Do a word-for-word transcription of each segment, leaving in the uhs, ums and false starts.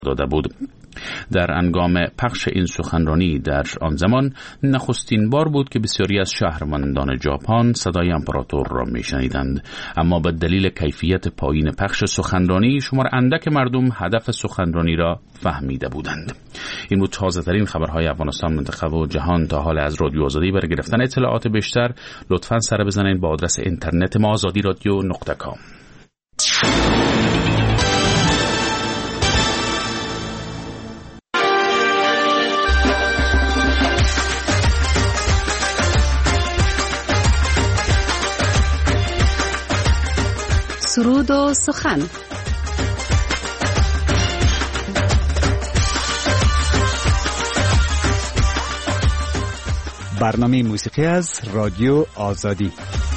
داده بود. در هنگام پخش این سخنرانی در آن زمان نخستین بار بود که بسیاری از شهروندان ژاپن صدای امپراتور را میشنیدند، اما به دلیل کیفیت پایین پخش سخنرانی شمار اندک مردم هدف سخنرانی را فهمیده بودند. این بود تازه ترین خبرهای افغانستان، منطقه و جهان. تا حال از رادیو آزادی برای گرفتن اطلاعات بیشتر لطفاً سر بزنید با آدرس اینترنت ما آزادی رادیو نقطه کام. سرود و سخن. برنامه موسیقی از رادیو آزادی.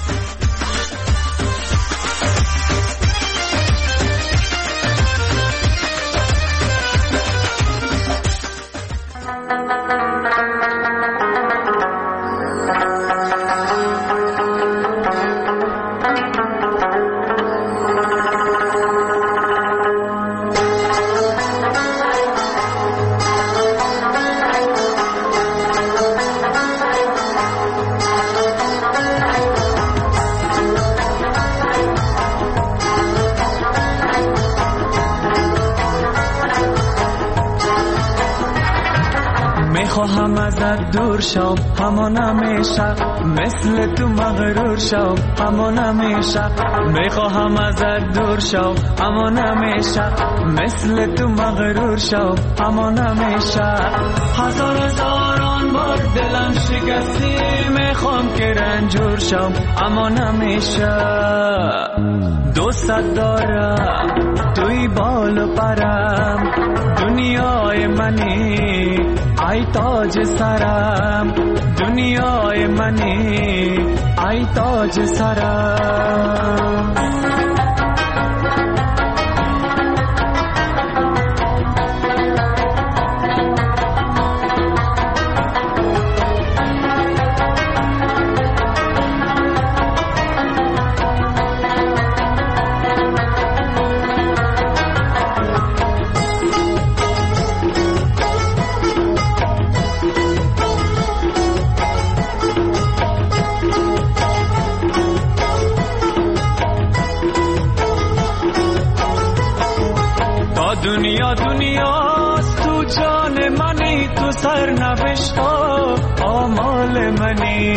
خواهم ازت دور شم همان همیشه، مثل تو مغرور شم همان همیشه. میخواهم ازت دور شم همان همیشه، مثل تو مغرور شم همان همیشه. هزار هزاران بار دلم شکستی، میخوام که رنجور شم همان همیشه. دوست دارم توی بال و پرم، دنیای منی ای تاج سرم، دنیای منی ای تاج سرم. دنیا دنیا تو جان منی، تو سر نوشتا آمال منی.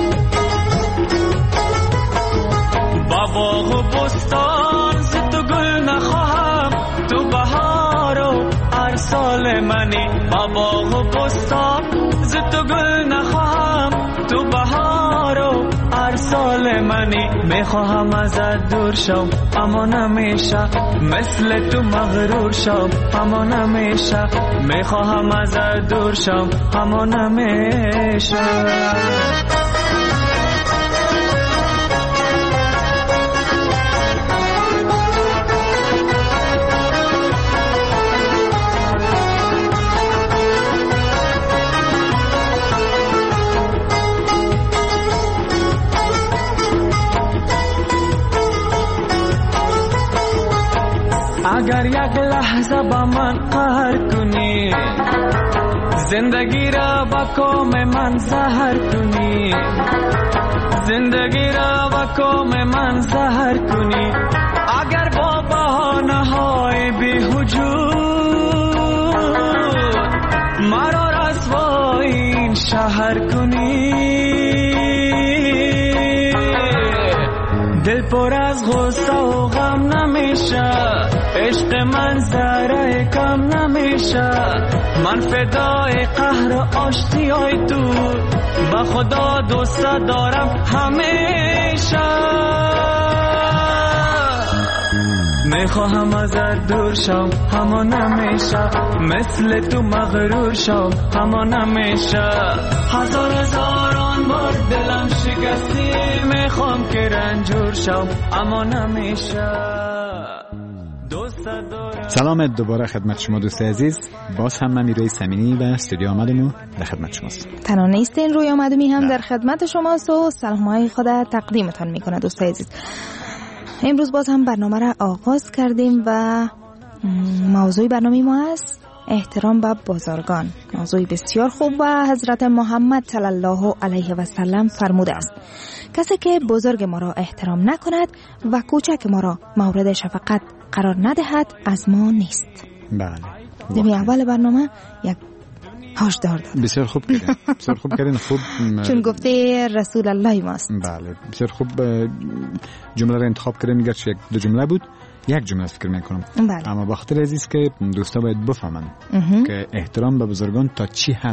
با باغ و بستان ز تو گل نخواهم، تو بهار و هر سال منی. با باغ و بستان ز تو گل نخواهم، تو بهار و هر سال منی. میخواهم ازت دور شم اما نمیشه، مثل تو مغرور شم اما نمیشه. میخواهم ازت دور شم اما نمیشه. اگر یک لحظه با من قهر کنی، زندگی را با کام من زهر کنی، زندگی را با کام من زهر کنی. اگر با بهانه های بی‌وجود مرا رسوای این شهر کنی، دل پر از غصه و غم نمیشه، عشق من ذره کم نمیشه. من فدای قهر و آشتیای تو، با خدا دوست دارم همیشه. میخواهم ازت دور شم اما نمیشه، مثل تو مغرور شم اما نمیشه. هزار هزاران بار دلم شکستی، میخوام که رنجور شم اما نمیشه. سلام دوباره خدمت شما دوست عزیز. باز هم من میروی سمینی و استودیو آمدم و در خدمت شماست. تنها نیستین، روی آمدمی هم در خدمت شماست و سلامهای خود تقدیمتان میکنه دوست عزیز. امروز باز هم برنامه را آغاز کردیم و موضوع برنامه ما است احترام به بزرگان. موضوع بسیار خوب و حضرت محمد صلی الله علیه و سلم فرموده است کسی که بزرگ ما را احترام نکند و کوچک ما را مورد شفقت قرار ندهد از ما نیست. بله. دمی اول برنامه یک هشدار داد. بسیار خوب کردین. بسیار خوب کردین. خوب چون گفته رسول الله ماست. بله بسیار خوب جمله را انتخاب کردین. گرچه یک دو جمله بود یک جمله فکر میکنم. بله. اما بخاطر عزیز که دوستا باید بفهمن که احترام به بزرگان تا چی حد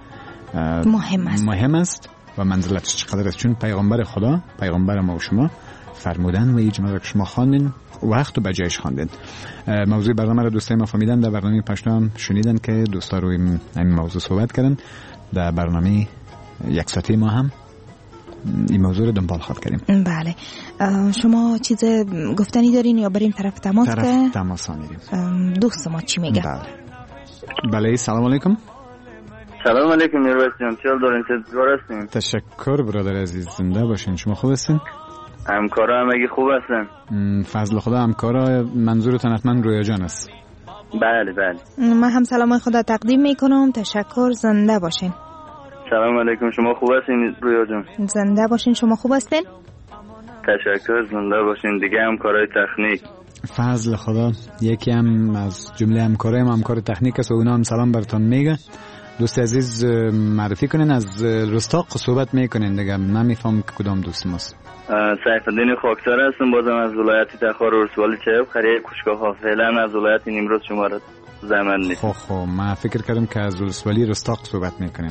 مهم است مهم است و منزلتش چقدر است. چون پیغمبر خدا پیغمبر ما و شما فرمودن و این جمله را که شما خواندین وقت و بجایش خواندین. موضوع برنامه را دوستای ما فهمیدن. در برنامه پشت هم شنیدن که دوستا روی این موضوع صحبت کردن. در برنامه یک ساعته ما هم این موضوع رو دنبال خواهد کردیم. بله. شما چیز گفتنی دارین یا بریم طرف تماس؟ طرف که تماس ها میریم. دوست ما چی میگه؟ بله. بله سلام علیکم. سلام علیکم میرویس جان، چطور دارین؟ چطور هستین؟ تشکر برادر عزیز، زنده باشین. شما خوب هستین؟ همکارا همگی خوب هستن؟ فضل خدا. همکارا منظورتون حتما رویا جان است. بله بله. من هم سلام خدا تقدیم میکنم. تشکر. زنده باشین. سلام علیکم. شما خوب هستین رویا جان؟ زنده باشین. شما خوب هستین؟ تشکر. زنده باشین. دیگه همکارای تکنیک. فضل خدا. یکی هم از جمله همکارای ما همکار تکنیک است و اونا هم سلام براتون میگه. دوست عزیز معرفی کنین. از رستاق صحبت میکنین دیگه. نمیفهم که کدام دوست ماست. سیف الدین خاکسار هستم، بازم از ولایت تخار ولسوالی چهب قریه کوشگاه ها. فعلا از ولایت نیمروز شما را زحمت نیست. خب خب من فکر کردم که از ولسوالی رستاق صحبت میکنین.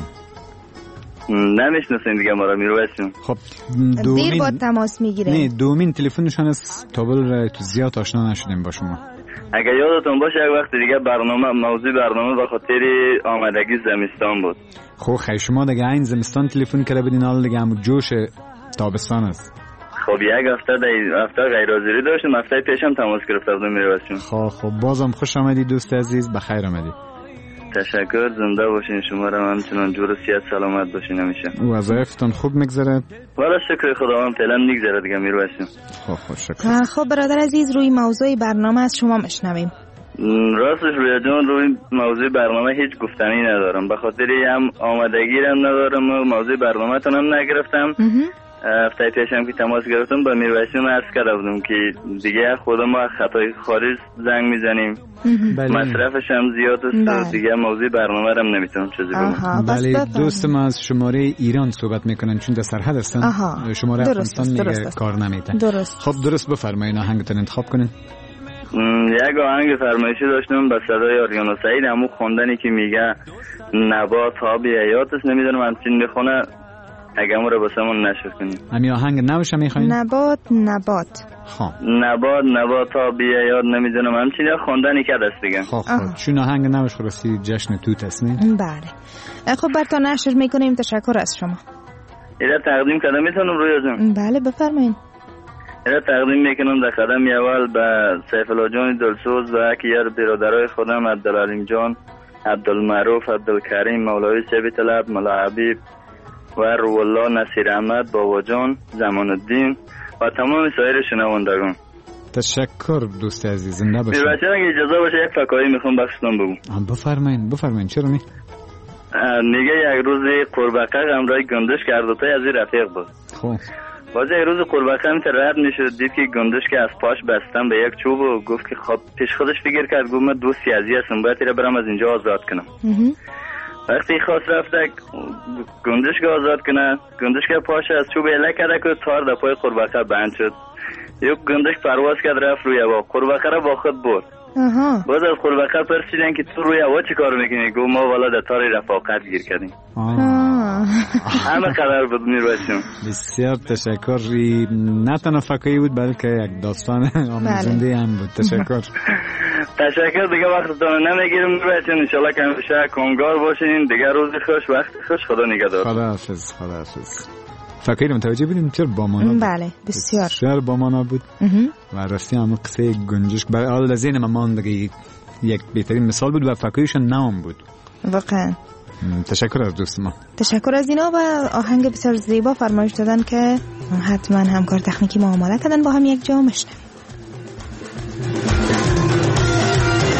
نمیشناسین دیگه ما را میرویسیم. خب دومین دیر با تماس میگیره. نه دومین تلفنشان است. تابل تو زیاد آشنا نشدیم با شما. اگه یادتون باشه یک وقت دیگه برنامه موضوع برنامه به خاطر آمدگی زمستان بود. خب خیلی شما دیگه این زمستان تلفن کرده بودین، حالا دیگه همون جوش تابستان است. خب یک هفته در هفته غیر حاضری داشتم، هفته پیشم تماس گرفته بودم میرویسیم. خب خب بازم خوش آمدید دوست عزیز، بخیر آمدید. تشکر. زنده باشین. شما را همچنان جور و صحت سلامت باشین همیشه. وظایفتون خوب میگذره؟ والا شکر خداوند فعلا میگذره دیگه میرویسیم. خب خب شکر. خب برادر عزیز روی موضوع برنامه از شما میشنویم. راستش روی جان روی موضوع برنامه هیچ گفتنی ندارم، به خاطر هم آمادگی هم ندارم و موضوع برنامه تونم نگرفتم. هفته پیشم که تماس گرفتم با میرویسیم عرض کرده بودم که دیگه خودم ما خطای خارج زنگ میزنیم، مصرفش هم زیاد است، دیگه موضوع برنامه رو هم نمیتونم چیزی بگم. بله دوست ما از شماره ایران صحبت میکنن چون در سرحد هستن. شماره افغانستان میگه کار نمیتن. درست. خب درست بفرمایید آهنگتون انتخاب کنین. یک آهنگ فرمایشی داشتم با صدای آریانا سعید، همون خوندنی که میگه نبات آب حیاتش، نمیدونم همچین میخونه، اگه همون رو باسمون نشر کنیم. همین آهنگ نوشم میخواین؟ نبات نبات خب نبات نبات آب حیات، نمیدونم همچین خواندنی که دست دیگه. خب خب چون آهنگ نوش خلاصی جشن توت است نه؟ بله. خب براتون نشر میکنیم. تشکر از شما. اینا تقدیم کردم میتونم رویا جان؟ بله بفرمایید. اینا تقدیم میکنم در قدم اول به سیف الله جان دلسوز و اکیار برادرای خودم، عبدالعلیم جان، عبدالمعروف، عبدالکریم، مولوی سیبی طلب، ملا حبیب و روالله، نصیر احمد، بابا جان، زمان الدین و تمام سایر شنوندگان. تشکر دوست عزیز، زنده باشید. بچه‌ها اگه اجازه باشه یک فکایی میخوام بخشتون بگم. بفرمایید بفرمایید. چرا نی؟ میگه یک روز قرباقه همراه گندش کرد و تا از رفیق بود. خب باشه یک روز قرباقه هم رد میشد، دید که گندش که از پاش بستن به یک چوب و گفت که خب پیش خودش فکر کرد گفت من دوستی ازی هستم، باید رو برم از اینجا آزاد کنم. وقتی خواست رفته گندش که آزاد کنه، گندش که پاش از چوب اله کرده که تار در پای قرباقه بند شد. یک گندش پرواز کرد رفت روی هوا، قرباقه را با خود برد. باز از قرباقه پرسیدن که تو روی هوا چی کار میکنی؟ گفت ما والا در تار رفاقت گیر کردیم. همه قدر بود میرویسیم. بسیار تشکر. نه تنها فکایی بود بلکه یک داستان آموزنده هم بود. تشکر. تشکر. دیگه وقتتون نمیگیرم میرویسیم. انشالله که همیشه کامگار باشین. دیگه روز خوش، وقت خوش. خدا نگهدار. خدا حافظ. خدا حافظ. فکر متوجه بودیم چرا با مانا بود؟ بله بسیار بسیار با مانا بود و راستی هم قصه گنجشک برای حال ذهن من ماند دیگه یک بهترین مثال بود و فکرش نام بود واقعا. تشکر از دوست ما. تشکر از اینا و آهنگ بسیار زیبا فرمایش دادن که حتما همکار تکنیکی ما آماده کردن با هم یک جا میشنویم.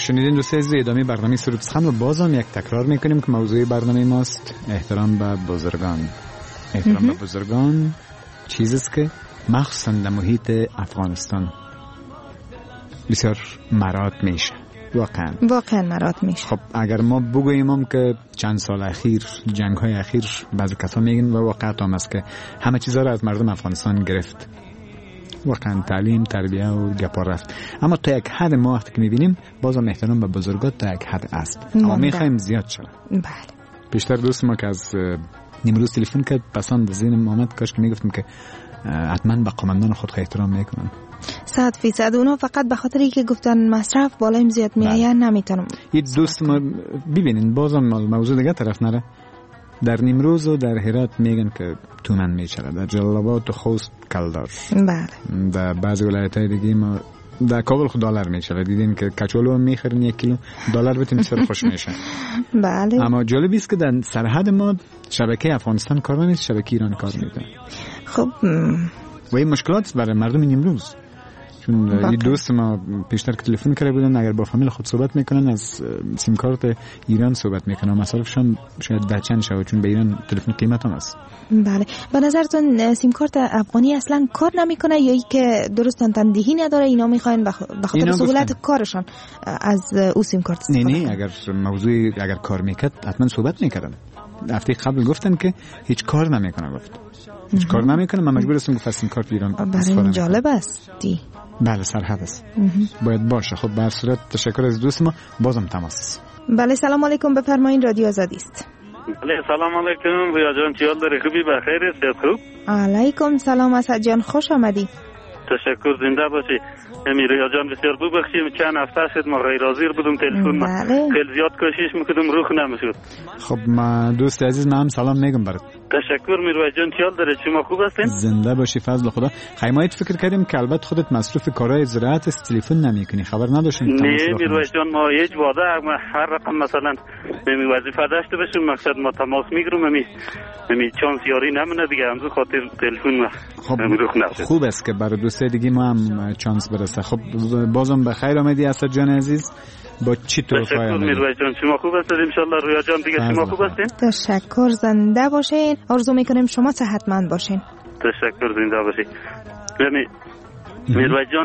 شنیدین دوستان عزیز، ادامه برنامه سرود سخن و بازم یک تکرار میکنیم که موضوع برنامه ماست احترام به بزرگان. احترام به بزرگان چیزی است که مخصوصا در محیط افغانستان بسیار مراد میشه. واقعا واقعا مراد میشه. خب اگر ما بگوییم هم که چند سال اخیر، جنگ های اخیر، بعضی کسا میگن و واقعیت هم است که همه چیزا را از مردم افغانستان گرفت. واقعا تعلیم، تربیه و گپا رفت. اما تا یک حد ما وقتی که میبینیم بازم احترام به بزرگان تا یک حد است. اما میخوایم زیاد شد. بله. بیشتر دوست ما که از نیمروز تلفن کرد پسند به ذهنم آمد، کاش که میگفتم که حتما به قومندان خود احترام میکنن. صد فیصد. اونا فقط به خاطر اینکه گفتن مصرف بالایم زیاد میآید نمیتونم. این دوست ما ببینین بازم موضوع دیگه طرف نره. در نیمروز و در هرات میگن که تومن میچره، در جلال آباد و خوست کلدار. بله. در بعضی ولایت‌های دیگه ما در کابل خود دلار میچره. دیدین که کچولو میخرین یک کیلو دلار بتین بسیار خوش میشه. بله. اما جالب است که در سرحد ما شبکه افغانستان کار نیست، شبکه ایران کار میکنه. خب و این مشکلات برای مردم نیمروز. چون این دوست ما پیشتر که تلفن کرده بودن اگر با فامیل خود صحبت میکنن از سیم کارت ایران صحبت میکنن، مصارفشون شاید ده چند شود چون به ایران تلفن قیمت هم است. بله. به نظرتون سیم کارت افغانی اصلا کار نمیکنه یا ای که درست تنظیمی نداره، اینا میخواین به خاطر سهولت کارشان از او سیم کارت استفاده نه نه اگر موضوع اگر کار میکرد حتما صحبت میکردن. هفته قبل گفتن که هیچ کار نمیکنه، گفت هیچ کار نمیکنه، من مجبور هستم گفت سیم کارت ایران استفاده کنم. جالب است دی. بله سرحد است. باید باشه. خب به هر صورت تشکر از دوست ما، بازم تماس. بله سلام علیکم، بفرمایید، رادیو آزادی است. بله سلام علیکم ریا جان، چی حال داری؟ خوبی؟ بخیر؟ صحت خوب؟ علیکم سلام اسد جان، خوش آمدی. تشکر، زنده باشی. امیر ریا جان بسیار ببخشیم چند هفته شد ما غیر حاضر بودم، تلفن ما خیلی زیاد کوشش میکردم روخ نمیشد. خب ما دوست عزیز ما هم سلام میگم برات. تشکر میروی جان، چی حال داره؟ شما خوب هستین؟ زنده باشی فضل خدا. خیمایت فکر کردیم که البته خودت مصروف کارهای زراعت است، تلفن نمیکنی، خبر نداشتیم. نه میروی جان، ما هیچ واده هر رقم مثلا می وظیفه داشته باشیم مقصد ما تماس میگیرم، می می چانس یاری نمونه دیگه، همون خاطر تلفن ما خب روخ نشد. خوب است که برای دوستای دیگه ما هم چانس برسه. خب بازم به خیر آمدی اسد جان عزیز. با چی تو تشکر میروی جان، شما خوب هستید ان شاء الله؟ رویا جان دیگه شما خوب هستین؟ تشکر، زنده باشین. آرزو میکنیم شما صحتمند باشین. تشکر، زنده باشین. یعنی میروی جان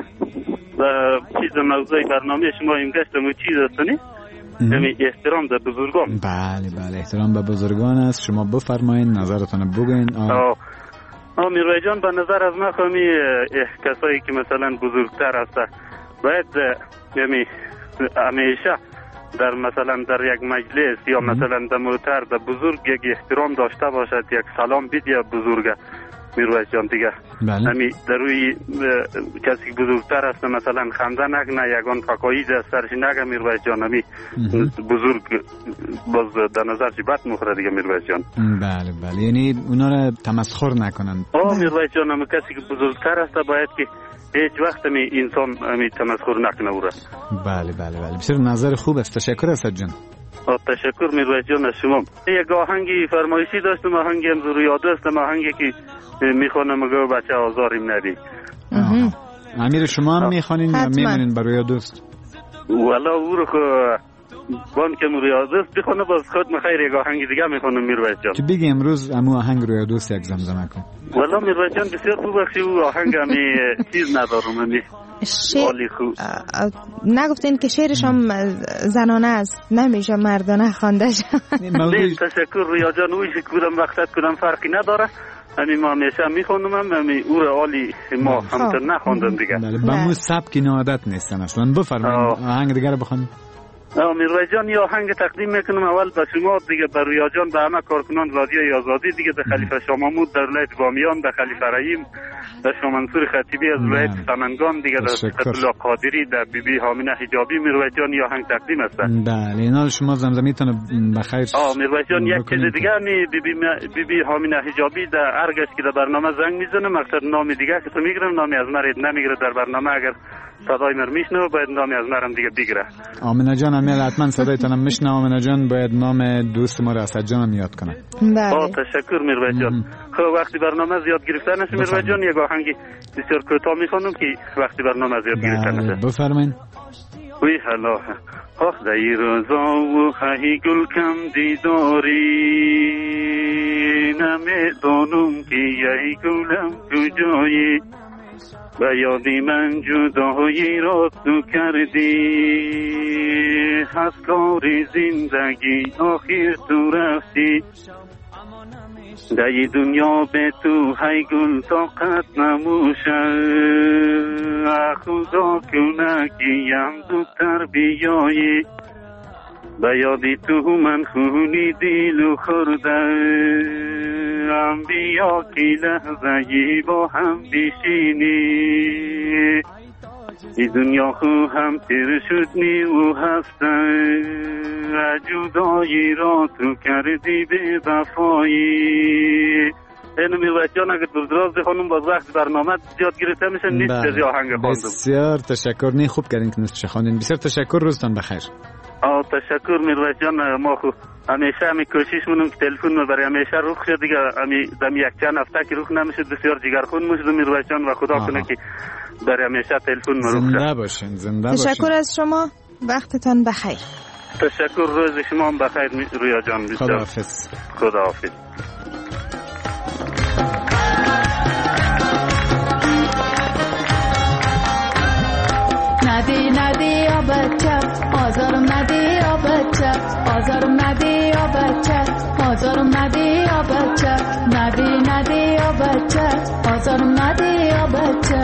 چیز موضوع برنامه شما این گشتم چیز هستنی؟ یعنی احترام به بزرگان. بله بله احترام به بزرگان است. شما بفرمایید، نظرتون بگین. آه آه میروی جان، به نظر از من خواهمی کسایی که مثلا بزرگتر هستن باید یعنی همیشه در مثلا در یک مجلس یا مثلا در موتر در بزرگ یک احترام داشته باشد، یک سلام بدید بزرگ میروی جان دیگه. بله. همی در روی کسی بزرگتر است مثلا خنده نکنه، یگان فقایی در سرش نگه میروی جان، همی بزرگ باز در نظر چی بد مخوره دیگه میروی جان. بله بله، یعنی اونا را تمسخر نکنن. آه میروی جان، همی کسی که بزرگتر است باید که هیچ وقت می انسان می تمسخر نکنه او را. بله بله بله، بسیار نظر خوب است. تشکر اسد جان. تشکر میروی جان از شما. یک آهنگی فرمایشی داشتم، آهنگی هم زور یاد است، آهنگی که میخوانم مگه بچه آزاریم ندی. امیر شما هم میخوانین یا میمونین برای دوست؟ والا او رو که بان که روی دوست بخونه باز خود مخیر یک آهنگ دیگه میخوانم میروی جان. تو بگی امروز امو آهنگ روی دوست یک زمزمه کن. والا میروی جان بسیار خوب بخشی، او آهنگ همی چیز ندارم، همی شعر نگفتین که شعرش هم زنانه است، نمیشه مردانه خونده شد. تشکر رویا جان، اویش که بودم مقصد کنم فرقی نداره، همی ما همیشه میخونم، همی او را عالی ما همتر نخوندن دیگه. بله با مو سبک این عادت نیستن اصلا. بفرمایید آهنگ دیگر بخونید. میروی جان یا آهنگ تقدیم میکنم اول به شما دیگه، به رویا جان، به همه کارکنان رادیوی آزادی دیگه، به خلیفه شاه محمود در ولایت بامیان، به خلیفه رحیم، به شاه منصور خطیبی از ولایت سمنگان دیگه، در فتح‌الله قادری، در بی بی هامینه حجابی میروی جان یا آهنگ تقدیم است. بله اینا شما زمزمیتون بخیر. آ میروی جان یک چیز دیگه می بی بی بی بی هامینه حجابی در ارگش که در برنامه زنگ میزنه، مقصد نام دیگه که تو میگیرم، نامی از مرید نمیگیره در برنامه، اگر صدای مر میشنوه باید نامی از مرم دیگه بگیره. آمینه جان امیل حتما صدایتونم میشنوه. آمینه جان باید نام دوست ما را اسد جان یاد کنه. با تشکر میروی جان. خب وقتی برنامه زیاد گرفته نشه میروی جان، یک آهنگی بسیار کوتاه میخونم که وقتی برنامه زیاد گرفته نشه. بفرمایید. وی حالا آخ دی روزا و خواهی گل کم دیداری نمیدانم که یه گلم کجایی و یادی من جدایی را تو کردی از کاری زندگی آخر تو رفتی در دنیا به تو های گل طاقت نموشه خدا کنه که یم زودتر بیایی به یادی تو من خونی دیلو خوردم بیا که لحظه با هم بشینی این دنیا خو هم تیر شد نی و هستن جدایی را تو کردی به وفایی. اینو میوجان اگر دردراز خانم باز وقت برنامه زیاد گرفته میشن نیست از آهنگ خواندم. بسیار تشکر، نی خوب کردین که نصف خواندین. بسیار تشکر، روزتان بخیر. آه تشکر میروش جان. ما خو همیشه همی کوشش مونم که تلفن ما برای همیشه روخ شد دیگه همی دم یک چند هفته که روخ نمیشد بسیار جگرخون میشد میروش جان و خدا کنه که برای همیشه تلفن ما روخ شد. زنده باشین، زنده باشین. تشکر از شما، وقتتان بخیر. تشکر، روز شما هم بخیر رویا جان. خداحافظ. خداحافظ. ندی ندی یا بچه آزارم ندی یا بچه آزارم ندی یا بچه آزارم ندی یا بچه ندی ندی یا بچه آزارم ندی یا بچه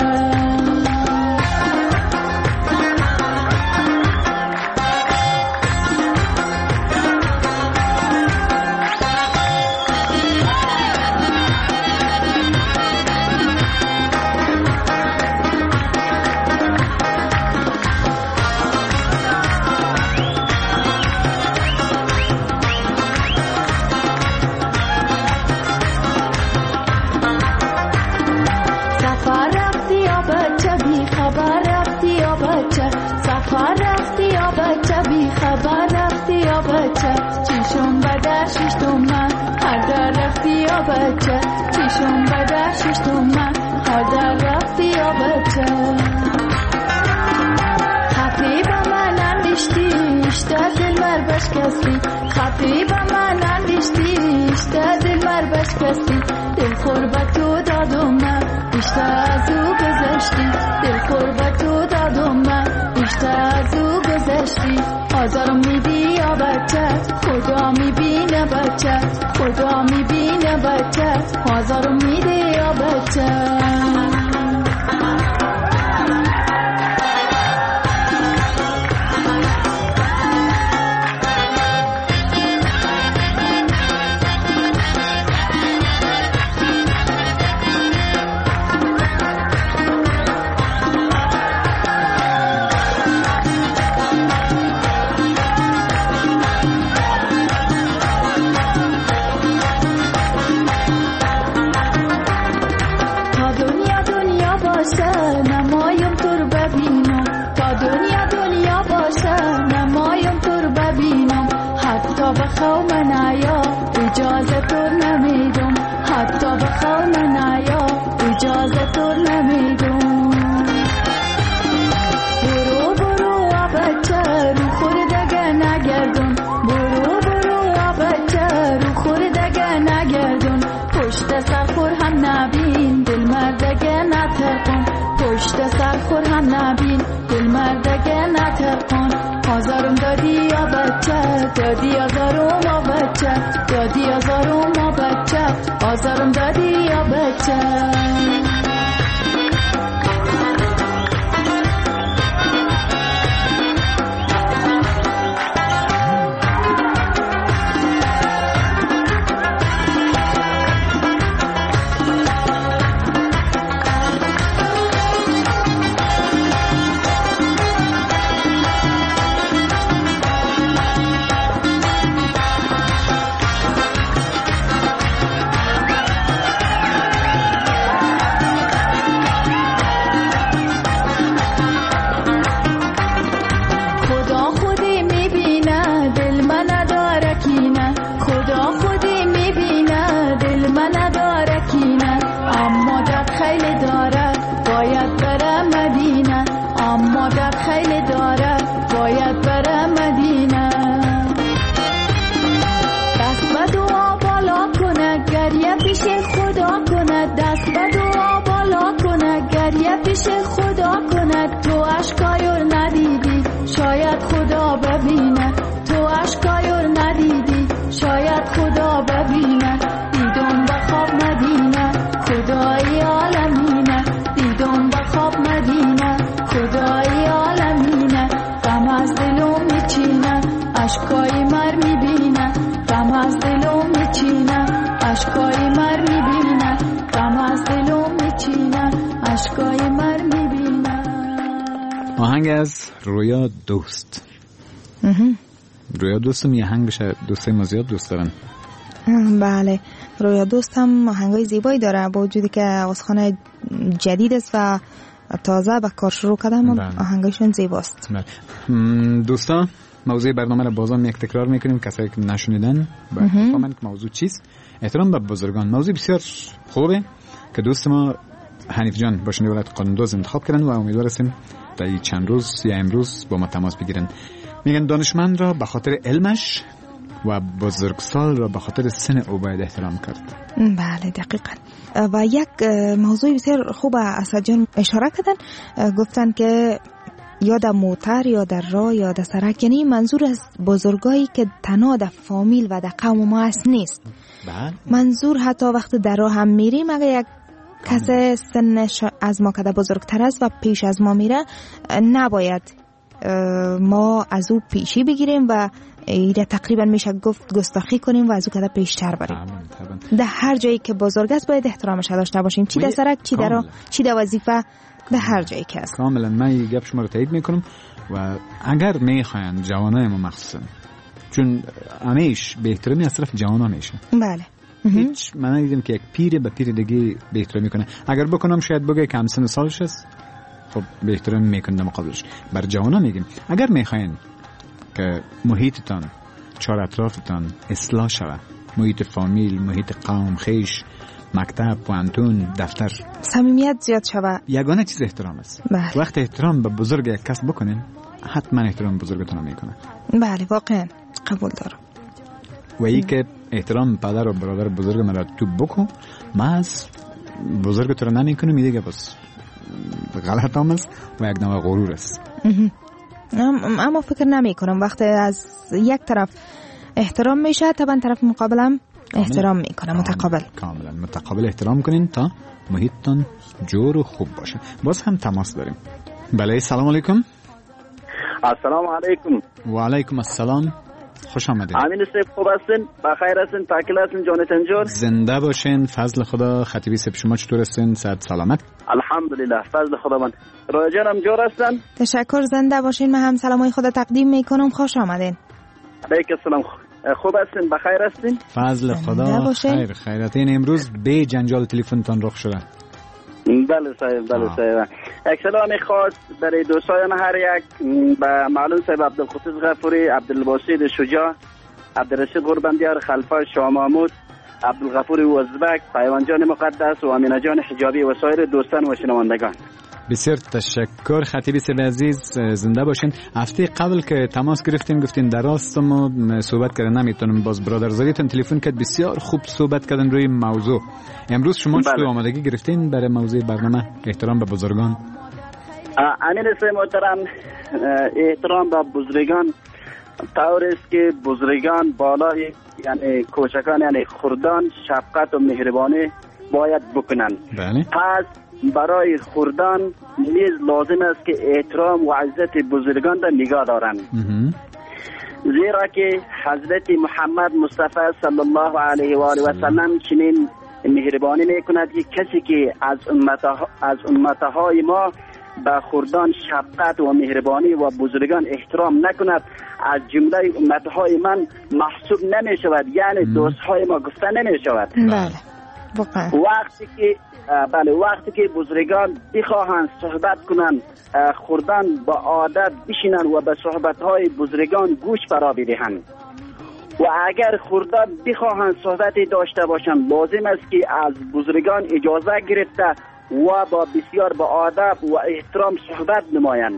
بچه چیشون بده ششتم من حاضر رفتی یا بچه خفی با من اندیشتی اشته دل مر بشکستی خفی با من اندیشتی اشته دل مر بشکستی دل خوربت تو دادم من اشته از او گذشتی دل خوربت تو دادم من اشته از او گذشتی آزارم میدی یا بچه خدا میبینه بچه خدا میبینه بچه آزارم میده یا بچه آزارم دادی یا بچه دادی آزارم ما بچه دادی آزارم ما بچه آزارم دادی یا بچه میشه خدا کند تو اشکایور ندیدی شاید خدا ببینه تو اشکایور ندیدی شاید خدا ببینه دیدم بخواب مدینه خدای عالمینه دیدم بخواب مدینه خدای عالمینه غم از دلو میچینه اشکای مر میبینه غم از دلو میچینه اشکای مر میبینه غم از دلو میچینه اشکای مر میبینه. آهنگ از رویا دوست. رویا دوستم یه آهنگش دوستای ما زیاد دوست دارن. بله رویا دوست هم آهنگای زیبایی داره با وجودی که آوازخانه جدید است و تازه به کار شروع کردم و آهنگایشون زیباست. دوستان موضوع برنامه را بازم یک تکرار میکنیم کسایی که نشنیدن بفهمن که موضوع چیست. احترام به بزرگان موضوع بسیار خوبه که دوست ما حنیف جان باشنده ولایت قانوندوز انتخاب کردن و امیدوار هستیم در چند روز یا امروز با ما تماس بگیرن. میگن دانشمند را به خاطر علمش و بزرگسال را به خاطر سن او باید احترام کرد. بله دقیقاً. و یک موضوع بسیار خوب اسد جان اشاره کردن، گفتن که یا در موتر یا در راه یا در سرک، یعنی منظور از بزرگایی که تنها در فامیل و در قوم ما هست نیست. بله. منظور حتی وقت در راه هم میریم اگه یک کس سنش از ما که بزرگتر است و پیش از ما میره نباید ما از او پیشی بگیریم و ایده تقریبا میشه گفت گستاخی کنیم و از او کده پیشتر بریم. در هر جایی که بزرگ است باید احترامش داشته باشیم، چی در سرک چی در راه چی در وظیفه، در هر جایی که است. کاملا من این گپ شما رو تایید میکنم و اگر میخواین جوانای ما مخصوصا، چون همیش به احترامی از طرف جوانان میشه. بله. هیچ من ندیدم که یک پیر به پیر دیگه به احترامی کنه. اگر بکنم شاید بگه که همسن سالش است، خب به احترام میکنه مقابلش. بر جوانا میگیم اگر میخواین که محیطتان چهار اطرافتان اصلاح شود، محیط فامیل، محیط قوم، خیش، مکتب، پوانتون، دفتر، صمیمیت زیاد شود، یگانه چیز احترام است. بله. وقت احترام به بزرگ یک کس بکنین حتما احترام بزرگتون میکنه. بله واقعا قبول دارم. و ای که احترام پدر و برادر بزرگ مرا تو بکن، من از بزرگ تو رو نمیکنم، دیگه بس غلط هم است و یک نوع غرور است. اما فکر نمی کنم وقتی از یک طرف احترام میشه طبعا طرف مقابلم احترام میکنه. متقابل کاملا متقابل احترام کنین تا محیطتان جور و خوب باشه. باز هم تماس داریم. بله سلام علیکم. السلام علیکم. و علیکم السلام. خوش آمدید. امین صاحب خوب هستین؟ بخیر هستین؟ پاکل هستین؟ جانتان جور؟ زنده باشین. فضل خدا. خطیبی صاحب شما چطور هستین؟ صحت سلامت؟ الحمدلله فضل خداوند. رویا جانم جور هستن؟ تشکر. زنده باشین. من هم سلامای خدا تقدیم میکنم. خوش آمدین. علیکم السلام. خوب هستین؟ بخیر هستین؟ فضل خدا. خیر خیراتین. امروز به جنجال تلفنتان رخ شده. بله صاحب بله صاحب. یک سلام خاص برای دوستان هر یک، به معلوم صاحب عبدالقدوس غفوری، عبدالباسط شجاع، عبدالرشید قربندیار، خلفا شاه محمود، عبدالغفور وزبک، پیوان جان مقدس و امینه جان حجابی و سایر دوستان و شنوندگان. بسیار تشکر خطیبی صاحب عزیز. زنده باشین. هفته قبل که تماس گرفتین گفتین درست ما صحبت کردن نمیتونم، باز برادرزادیتون تلفن کرد بسیار خوب صحبت کردن روی موضوع. امروز شما چطور آمادگی گرفتین برای موضوع برنامه احترام به بزرگان؟ امین صاحب محترم، احترام به بزرگان طور است که بزرگان بالای یعنی کوچکان یعنی خردان شفقت و مهربانی باید بکنن. بله. پس برای خردان نیز لازم است که احترام و عزت بزرگان را نگاه دارند، زیرا که حضرت محمد مصطفی صلی الله علیه و آله و سلم چنین مهربانی میکند که کسی که از امتها از امتهای ما به خردان شفقت و مهربانی و بزرگان احترام نکند از جمله امتهای من محسوب نمی شود، یعنی دوستهای ما گفته نمی شود. بله. وقتی که بله وقتی که بزرگان بخواهند صحبت کنند خردان با عادت بشینند و به صحبتهای بزرگان گوش فرا بدهند و اگر خردان بخواهند صحبتی داشته باشند لازم است که از بزرگان اجازه گرفته و با بسیار با ادب و احترام صحبت نمایند.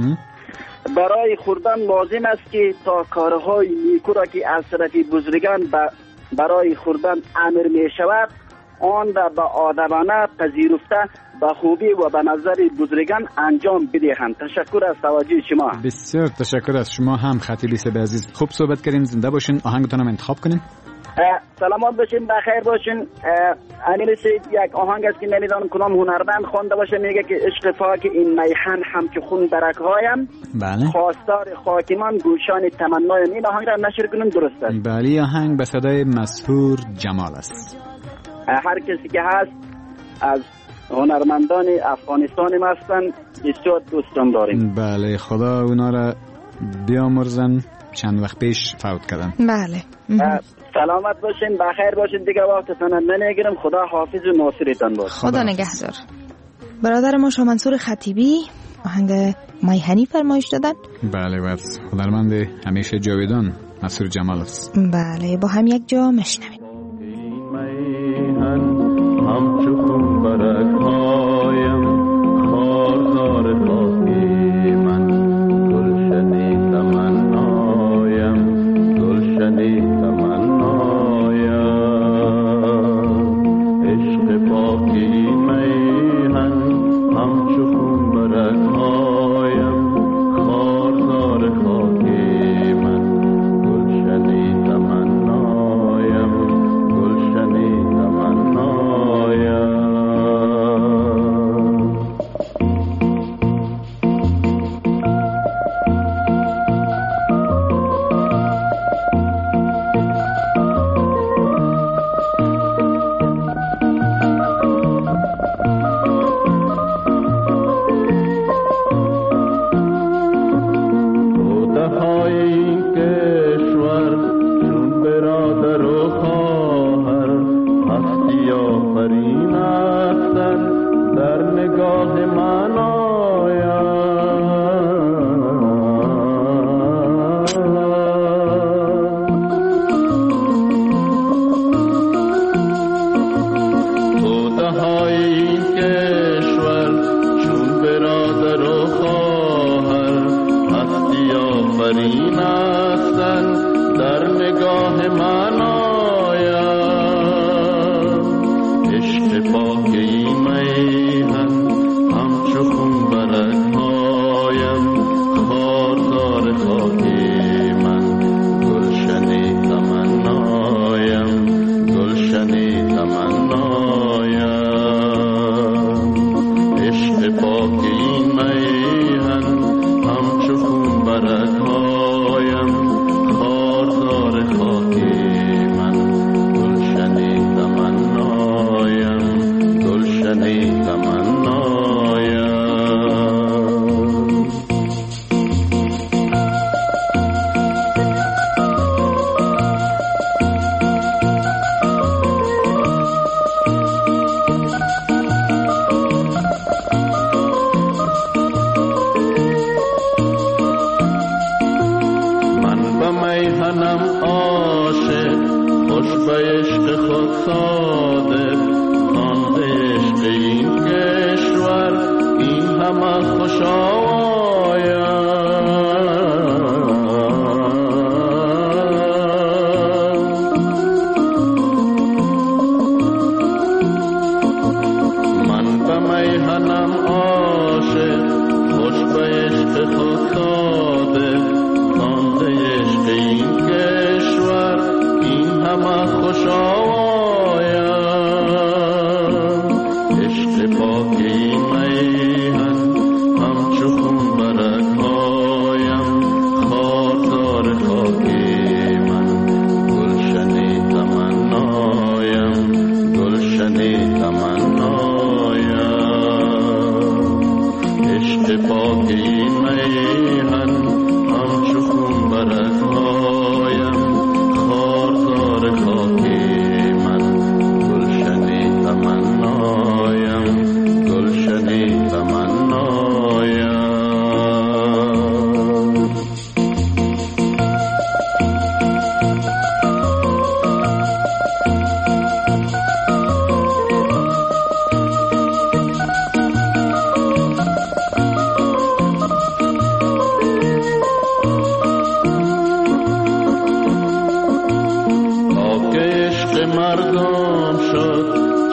برای خردان لازم است که تا کارهای نیکو را که از طرف بزرگان برای خردان امر می شود آن را به آدبانه پذیرفته به خوبی و به نظر بزرگان انجام بدهند. تشکر از توجه شما. بسیار تشکر از شما هم خطیبی سب عزیز. خوب صحبت کردین، زنده باشین. آهنگتون هم انتخاب کنین. سلامت باشین، بخیر باشین. امیر سید یک آهنگ است که نمیدونم کدام هنرمند خوانده باشه، میگه که عشق پاک این میهن هم که خون برگهایم، بله، خواستار خاکمان گوشان تمنایم. این آهنگ را نشر کنیم، درست است؟ بله، آهنگ به صدای مسحور جمال است. هر کسی که هست از هنرمندان افغانستان هستن، بسیار دوستان داریم. بله، خدا اونا را بیامرزن، چند وقت پیش فوت کردن. بله. سلامت باشین، بخیر باشین، دیگه وقتتون نمیگیرم. خدا حافظ و ناصرتان باشه. خدا نگهدار. برادر ما شاه منصور خطیبی آهنگ میهنی فرمایش دادن. بله، و هنرمند همیشه جاویدان مسحور جمال است. بله، با هم یک جا مشنویم. همچون برگهایم خاردار خاکی من، گلشنی تمنایم، گلشنی تمنایم، عشق پاکی میهن همچون برگهایم خاردار خاکی من، گلشنی تمنایم، گلشنی تمنایم.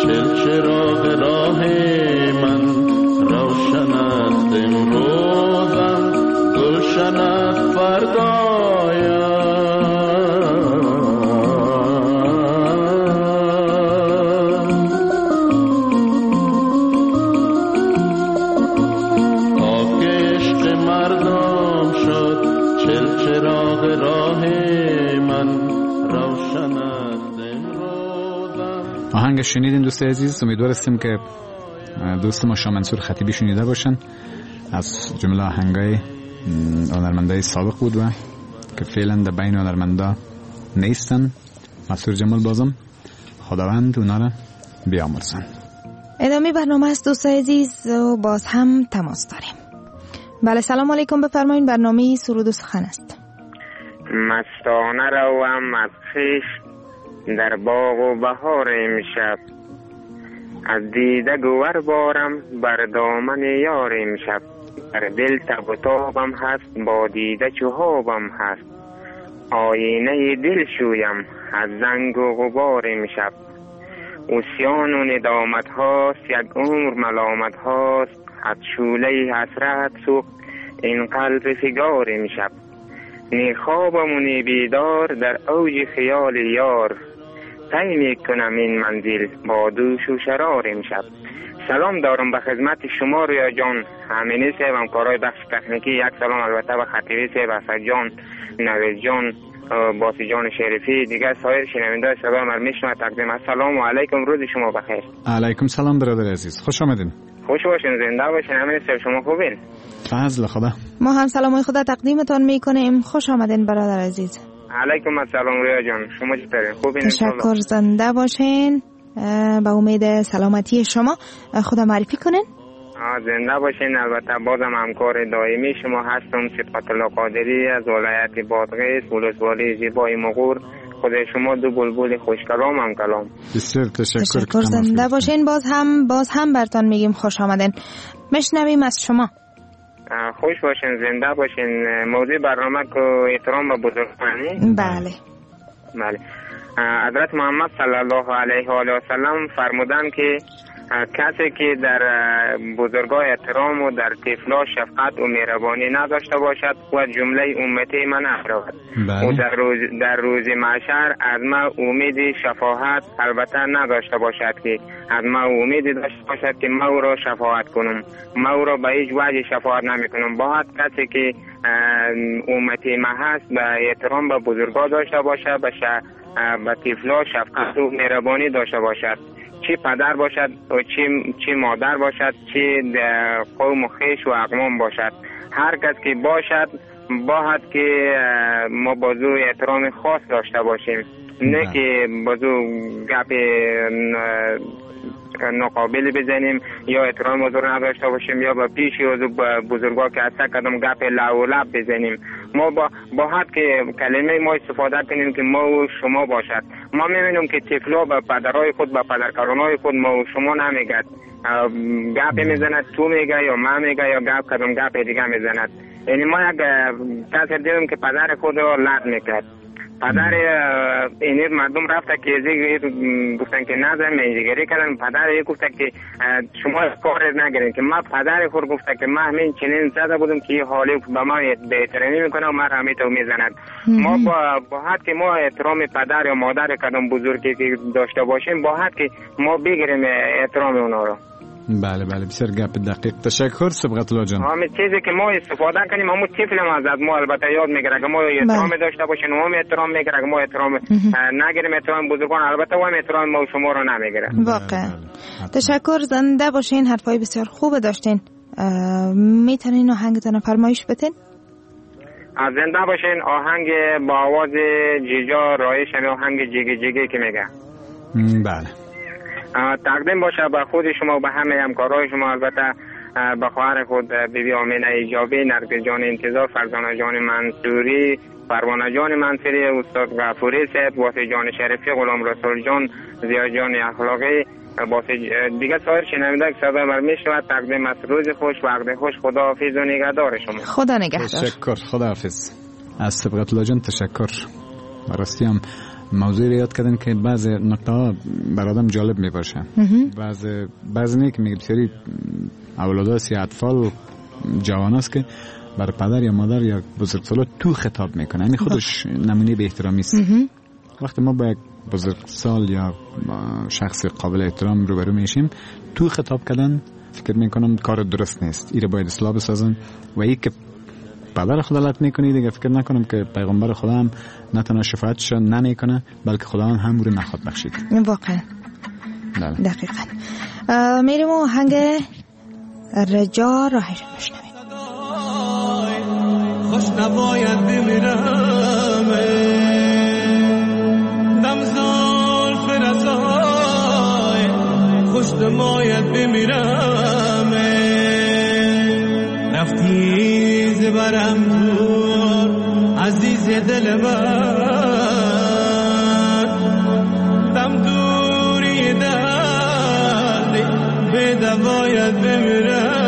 چل چراغ راه من روشن است امروزم گلشن است فردایم آب عشق مردم شد چل چراغ راه من روشن است امروزم. آهنگ شنیدین دوست عزیز، امیدوار هستیم که دوست ما شاه منصور خطیبی شنیده باشن. از جمله آهنگای هنرمندای سابق بود و که فعلا در بین هنرمندا نیستن. مسعود جمال بازم خداوند اونا را بیامرزن. ادامه برنامه است دوست عزیز و باز هم تماس داریم. بله سلام علیکم، بفرمایید. برنامه سرود و سخن است. مستانه روم از خویش در باغ و بهار امشب، از دیده گوهر بارم بر دامن یار امشب، در دل تب و تابم هست با دیده چوهابم هست، آینه دل شویم از زنگ و غبار امشب، عصیان و ندامت هاست یک عمر ملامت هاست، از شوله حسرت سوخت این قلب فگار امشب، نی خوابم و نی بیدار در اوج خیال یار، طی میکنم این منزل با دوش و شرار امشب. سلام دارم به خدمت شما رویا جان همینی صاحب، همکارای بخش تکنیکی، یک سلام البته به خطیبی صاحب، اسد جان، نوید جان، باسی جان شریفی، دیگر سایر شنونده صدا من میشنوه تقدیم السلام علیکم، روز شما بخیر. علیکم سلام برادر عزیز، خوش آمدین. خوش باشین، زنده باشین. همین صاحب شما خوبین؟ فضل خدا. ما هم سلامای خدا تقدیمتان میکنیم. خوش آمدین برادر عزیز. علیکم السلام رویا جان، شما چطورین؟ خوبین؟ تشکر، زنده باشین. به امید سلامتی شما خدا معرفی کنین. زنده باشین. البته بازم همکار دائمی شما هستم، صدقت الله قادری از ولایت بادغیس، ولسوالی زیبای مغور. خدا شما دو بلبل خوش کلام هم کلام. بسیار تشکر. تشکر، زنده باشین. باز هم باز هم برتان میگیم خوش آمدین. مشنویم از شما. خوش باشین، زنده باشین. موضوع برنامه که احترام به بزرگانی. بله بله. حضرت محمد صلی الله علیه و آله و سلم فرمودن که کسی که در بزرگای احترام و در طفلا شفقت و مهربانی نداشته باشد و جمله امتی من نشود و در روز در روز محشر از ما امید شفاعت البته نداشته باشد که از ما امید داشته باشد که ما او را شفاعت کنم، ما او را به هیچ وجه شفاعت نمی کنم. باید کسی که امتی ما هست به احترام به بزرگا داشته باشد، به به طفلا شفقت و مهربانی داشته باشد، چه پدر باشد و چه چه مادر باشد، چه قوم و خویش و اقوام باشد. هر کس که باشد باید که ما بازو احترام خاص داشته باشیم، نه که بازو گپ ناقابل بزنیم یا احترام بزرگ نداشته باشیم یا با پیش بزرگا که از قدم گپ لو لب بزنیم. ما با باید که کلمه ما استفاده کنیم که ما و شما باشد. ما میبینیم که طفلا به پدرای خود به پدرکارانای خود ما و شما نمیگد، گپ میزند تو میگه یا ما میگه یا گپ کدام گپ دیگه میزند. یعنی ما یک کسی دیدیم که پدر خود را لد میکرد، پدر اینیر مردم رفته که گفتن که نزن منجگری کردن، پدر یک گفته که شما کار نگرین که ما پدر خود گفته که ما همین چنین زده بودم که حالی به ما بهترینی میکنه و ما همیت رو میزند. ما با باید که ما احترام پدر یا مادر کدام بزرگی که داشته باشیم باید که ما بگیریم احترام اونا رو. بله بله بسیار گپ دقیق. تشکر صبغت الله جان. همین چیزی که ما استفاده کنیم همون طفل ما از ما البته یاد میگیره که ما احترام داشته باشیم، ما احترام میگیره که ما احترام نگیریم، احترام بزرگان البته ما احترام ما شما رو نمیگیره. واقعا تشکر، زنده باشین. حرفای بسیار خوب داشتین. میتونین آهنگتون فرمایش بدین؟ از زنده باشین. آهنگ با آواز جیجا رایش، آهنگ جیگی جیگی که میگه. بله. تقدیم باشه به خود شما و به همه همکارای شما، البته به خواهر خود بیبی بی آمینه ایجابی، نرگس جان انتظار، فرزانه جان منصوری، پروانه جان منصوری، استاد غفوری صاحب، واسی جان شریفی، غلام رسول جان، زیا جان اخلاقی، باسی دیگه سایر شنونده که صدا بر میشود. تقدیم است روز خوش و عقد خوش. خداحافظ و نگهدار شما. خدا نگهدار. تشکر، خداحافظ. از صبغت الله جان تشکر. راستی هم موضوع رو یاد کردن که بعض نکته ها بر آدم جالب می باشه. بعض بعض نه که میگه بسیاری اولادا سی اطفال جوان است که بر پدر یا مادر یا بزرگسالان تو خطاب میکنه، یعنی خودش نمونه به احترامی است. وقتی ما با یک بزرگسال یا شخص قابل احترام روبرو میشیم، تو خطاب کردن فکر میکنم کار درست نیست. این رو باید اصلاح بسازن و این که پدر خدا لط میکنی دیگه فکر نکنم که پیغمبر خدا هم نه تنها شفاعتش نمیکنه بلکه خدا هم هم رو نخواد بخشید. واقعا دقیقا. میریم و هنگ رجا راهی رو بشنویم. خوش نباید بمیرم دم زلف رضای خوش نباید بمیرم رفتی زبرم دور عزیز دل من دم دوری دردی به دواید بمیرم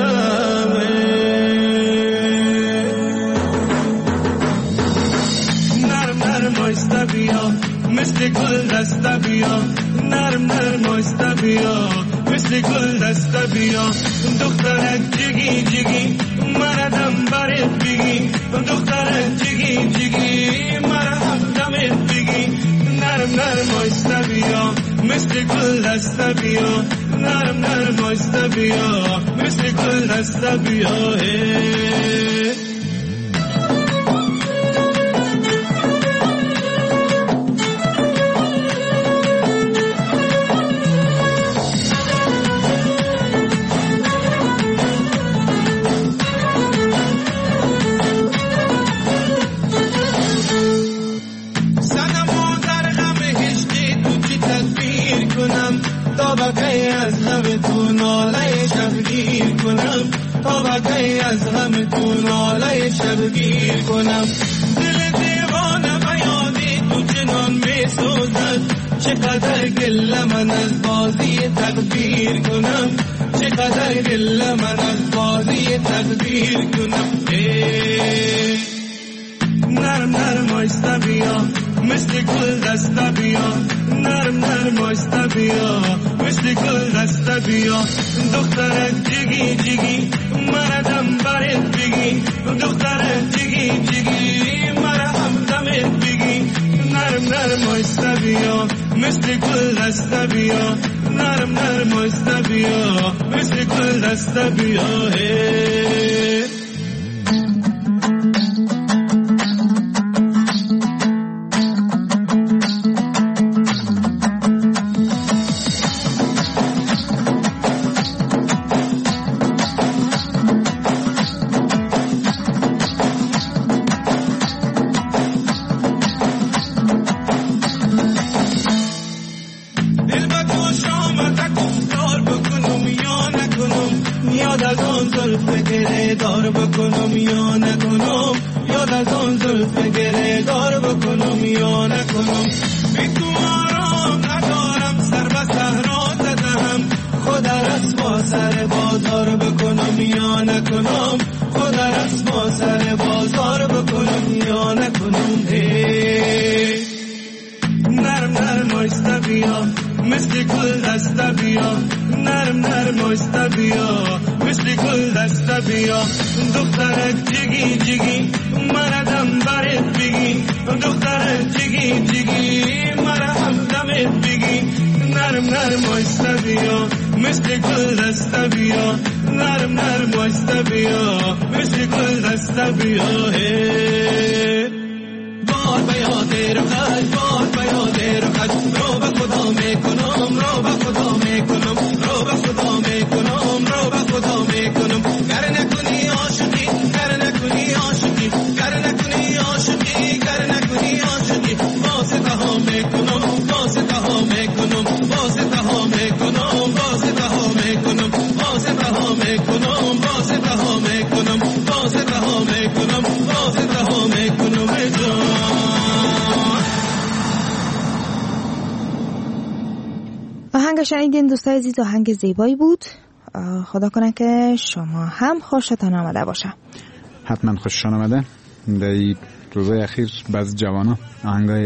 بیا مثل گل دسته بیا نرم نرم آیسته بیا مثل گل دسته بیا دخترک جگی جگی مردم برت بگی دخترک جگی جگی مردم دمت بگی نرم نرم آیسته بیا مثل گل دسته بیا نرم نرم آیسته بیا مثل گل دسته بیا از همه تو ناله شبگیر کنم دل دیوانه بیادی تو چنان می سوزد چقدر گله من از بازی تقدیر کنم چقدر گله من از بازی تقدیر کنم نرم نرم آیسته بیا مثل گل دسته بیا نرم نرم آیسته بیا مثل گل دسته بیا دخترک جگی جگی مردم برت بگی دخترک جگی جگی مردم دمت بگی نرم نرم آیسته بیا مثل گل دسته بیا نرم نرم آیسته بیا مثل گل دسته بیا آهنگ شنیدین دوستای عزیز، آهنگ زیبایی بود. خدا کنه که شما هم خوشتان آمده باشه. حتما خوششان آمده. در این روزهای اخیر بعض جوانا آهنگای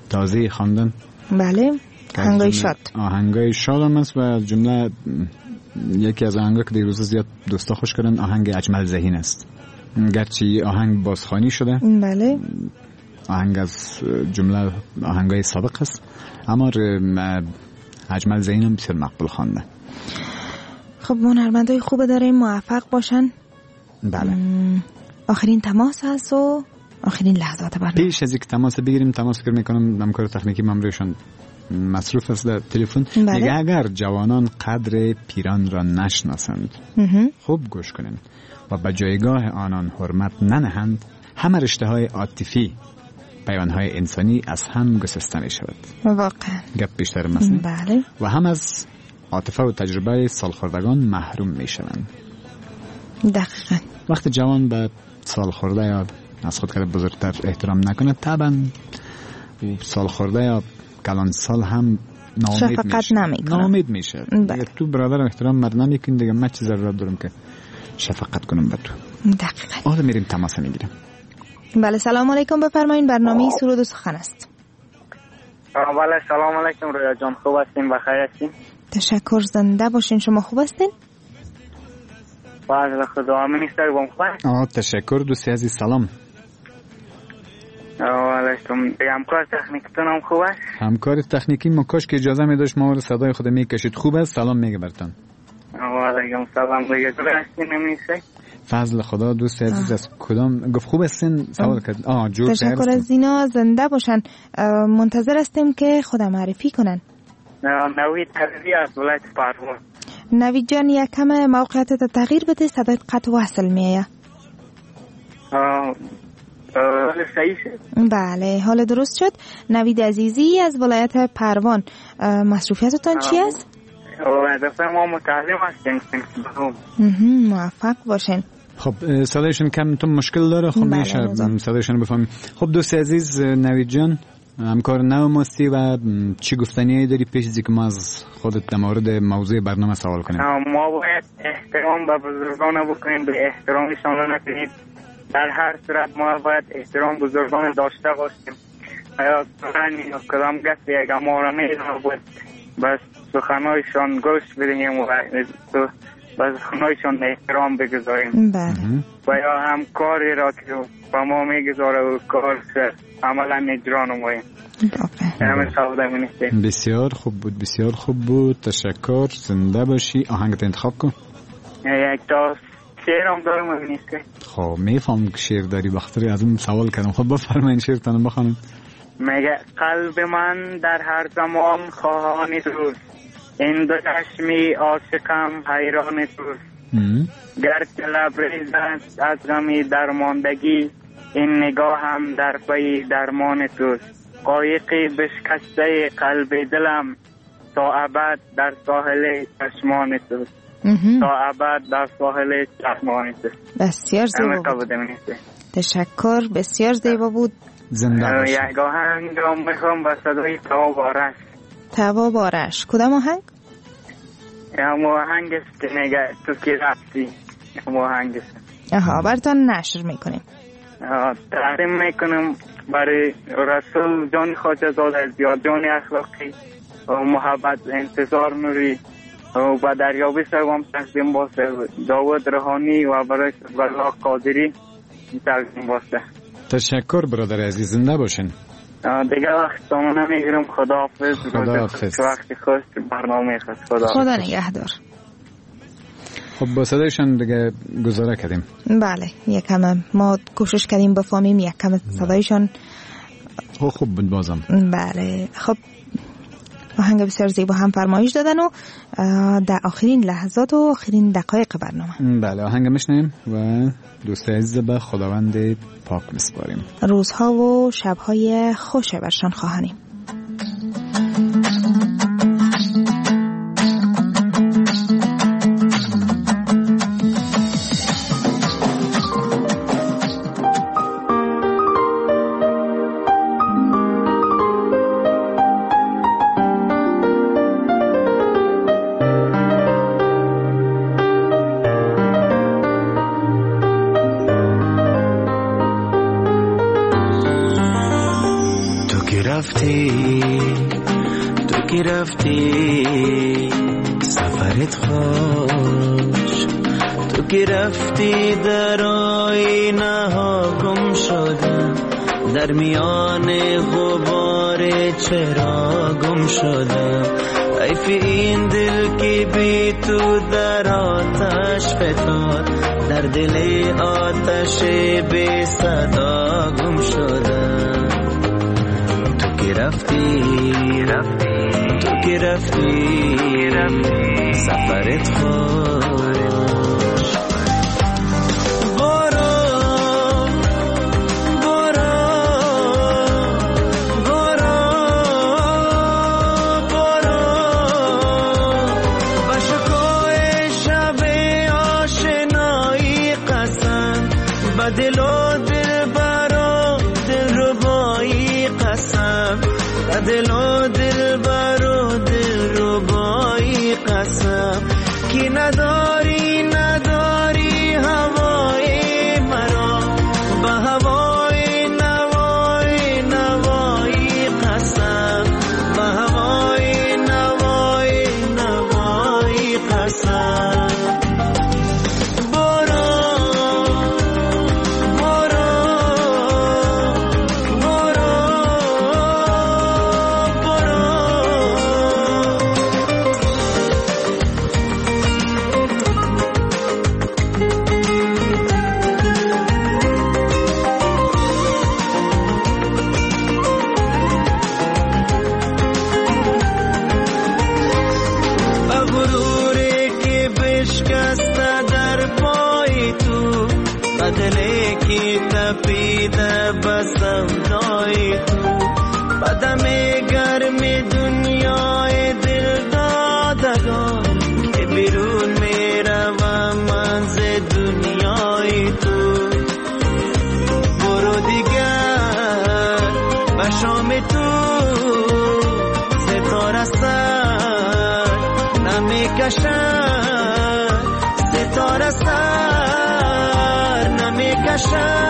تازه خواندن. بله، آهنگای شاد. آهنگای شاد هم است و جمله یکی از آهنگا که دیروز زیاد دوستا خوش کردن آهنگ اجمل ذهین است. گرچه آهنگ بازخوانی شده، بله، آهنگ از جمله آهنگای سابق است، اما اجمل ذهین هم بسیار مقبول خوانده. خب هنرمندای خوب داریم، موفق باشن. بله. آخرین تماس هست و آخرین لحظات برنامه. پیش از اینکه تماس بگیریم، تماس گیر میکنم همکار تکنیکی ماموریشان مصروف است در تلفن. بله. میگه اگر جوانان قدر پیران را نشناسند خوب گوش کنند و به جایگاه آنان حرمت ننهند، همه رشته های عاطفی، پیوند های انسانی از هم گسسته می شود. واقعا گپ بیشتر مثلا. بله. و هم از عاطفه و تجربه سالخوردگان محروم می شوند. دقیقا. وقتی جوان به سالخورده یا از خود کرده بزرگتر احترام نکنه، طبعا سالخورده یا کلان سال هم ناامید میشه. ناامید میشه. اگر تو برادر احترام مرد نمیکنی دیگه من چه ضرورت دارم که شفقت کنم به تو. دقیقاً. حالا میریم تماس میگیریم. بله، سلام علیکم، بفرمایید. برنامه سرود و سخن است. بله، سلام علیکم رویا جان، خوب هستین؟ بخیر هستین؟ تشکر، زنده باشین. شما خوب هستین؟ بله خدا منیستر بام خوب. آه تشکر دوستی عزیز، سلام. علیکم. همکار تکنیکتون هم خوب است؟ همکار تکنیکی ما کاش که اجازه می داشت ما رو صدای خود میکشید. خوب است، سلام میگه برتون. علیکم سلام. دیگه تو هستین نمیشه؟ فضل خدا. دوست عزیز از کدام گفت خوب هستین؟ سوال کرد. آه جور. تشکر از اینا، زنده باشن. منتظر هستیم که خودم معرفی کنن. نوید حبیبی از ولایت پروان. نوید جان یکم موقعیتت تغییر بده، صدایت قطع وصل میایه. آه حال صحیح شد؟ بله، حال درست شد. نوید عزیزی از ولایت پروان، مصروفیتتان چی است؟ وظیفه ما متعلم هستیم. موفق باشین. خب صدایشون کم تو مشکل داره، خب میشه صدایشون بفهمیم. خب دوست عزیز نوید جان، همکار نو مستی و چی گفتنی داری پیش از اینکه ما از خودت در مورد موضوع برنامه سوال کنیم؟ ما باید احترام به بزرگان بکنیم، به احترامشان نکنیم. در هر صورت ما باید احترام بزرگان داشته باشیم. یا کدام کسی اگر ما را میدونه باید بس سخنایشان گوش بدهیم و بس سخنایشان احترام بگذاریم. و یا هم کاری را که با ما میگذاره و کار عملا اجرا نماییم. همه سعوده منیستیم. بسیار خوب بود، بسیار خوب بود. تشکر، زنده باشی. آهنگت انتخاب کن. یک تا شعرم دارم منیستیم. خب میفهم که شعر داری، بخاطر از این سوال کردم. خب بفرمایید شعرتان بخوانید. میگه قلب من در هر زمان خواهان توست، این دو چشمی عاشقم حیران توست. گرچه لبریز است از غمی درماندگی، این نگاه هم در پی درمان توست. قایقی بشکسته قلب دلم، تا ابد در ساحل چشمان توست. تا ابد در ساحل چشمان توست. بسیار زیبا بود. تشکر، بسیار زیبا بود. زنده باشی. یک آهنگ را میخوام با صدای تواب آرش. تواب آرش، کدام آهنگ؟ هم آهنگ است که نگه تو که رفتی. هم آهنگ است. آها، براتون نشر میکنیم. تقدیم میکنم برای رسول جان خواجه زاده زیاد جان اخلاقی و محبت انتظار نوری و با دریابی سوام تقدیم باسته داود روحانی و برای بلا قادری تقدیم باسته. تشکر برادر عزیز، زنده باشین. دیگه وقت تمام نمیگیرم. خداحافظ. خداحافظ. وقتی خواست برنامه خواست. خداحافظ. خدا نگهدار. خب با صدایشان دیگه گزاره کردیم. بله، یکم ما کوشش کردیم بفهمیم یکم صدایشان. خب خوب بود بازم. بله، خب آهنگ بسیار زیبا هم فرمایش دادن و در آخرین لحظات و آخرین دقایق برنامه. بله، آهنگ میشنیم و دوست عزیز به خداوند پاک میسپاریم. روزها و شبهای خوش برشان خواهانیم. رفتی که رفتی سفرت خوش، تو که رفتی در آینه ها گم شدم، در میان غبار چرا گم شدم. حیف این دل که بی تو در آتش فتاد، در دل آتش بی صدا گم شدم. تو که رفتی تو که رفتی سفرت خوش. دل و دل برا دل ربایی قسم، دل و دل برا دل ربایی قسم، که نداری نداری هوای مرا، به هوای نوای نوایی قسم، به هوای نوای نوایی قسم. دلی کی تپیده بسم دای تو، بدم گرم دنیای دل دادگان، که بیرون میروم من ز دنیای تو. برو دیگر به شام تو ستاره سر نمیکشد، ستاره سر نمیکشد.